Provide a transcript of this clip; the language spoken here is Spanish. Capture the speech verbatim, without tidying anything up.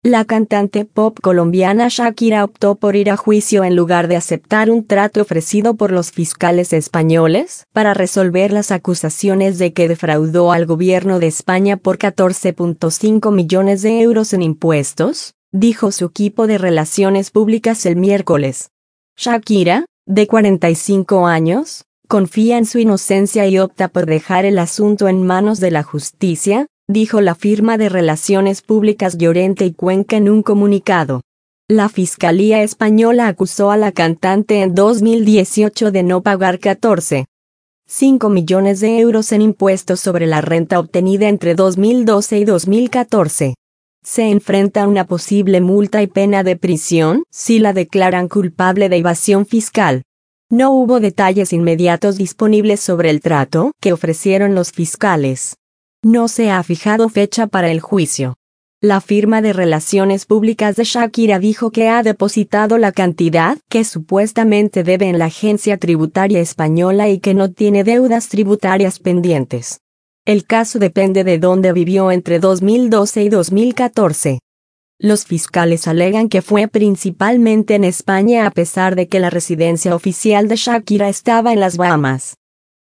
La cantante pop colombiana Shakira optó por ir a juicio en lugar de aceptar un trato ofrecido por los fiscales españoles para resolver las acusaciones de que defraudó al gobierno de España por catorce punto cinco millones de euros en impuestos, dijo su equipo de relaciones públicas el miércoles. Shakira, de cuarenta y cinco años, confía en su inocencia y opta por dejar el asunto en manos de la justicia, dijo la firma de relaciones públicas Llorente y Cuenca en un comunicado. La Fiscalía Española acusó a la cantante en dos mil dieciocho de no pagar catorce punto cinco millones de euros en impuestos sobre la renta obtenida entre dos mil doce y dos mil catorce. Se enfrenta a una posible multa y pena de prisión si la declaran culpable de evasión fiscal. No hubo detalles inmediatos disponibles sobre el trato que ofrecieron los fiscales. No se ha fijado fecha para el juicio. La firma de relaciones públicas de Shakira dijo que ha depositado la cantidad que supuestamente debe en la agencia tributaria española y que no tiene deudas tributarias pendientes. El caso depende de dónde vivió entre dos mil doce y dos mil catorce. Los fiscales alegan que fue principalmente en España a pesar de que la residencia oficial de Shakira estaba en las Bahamas.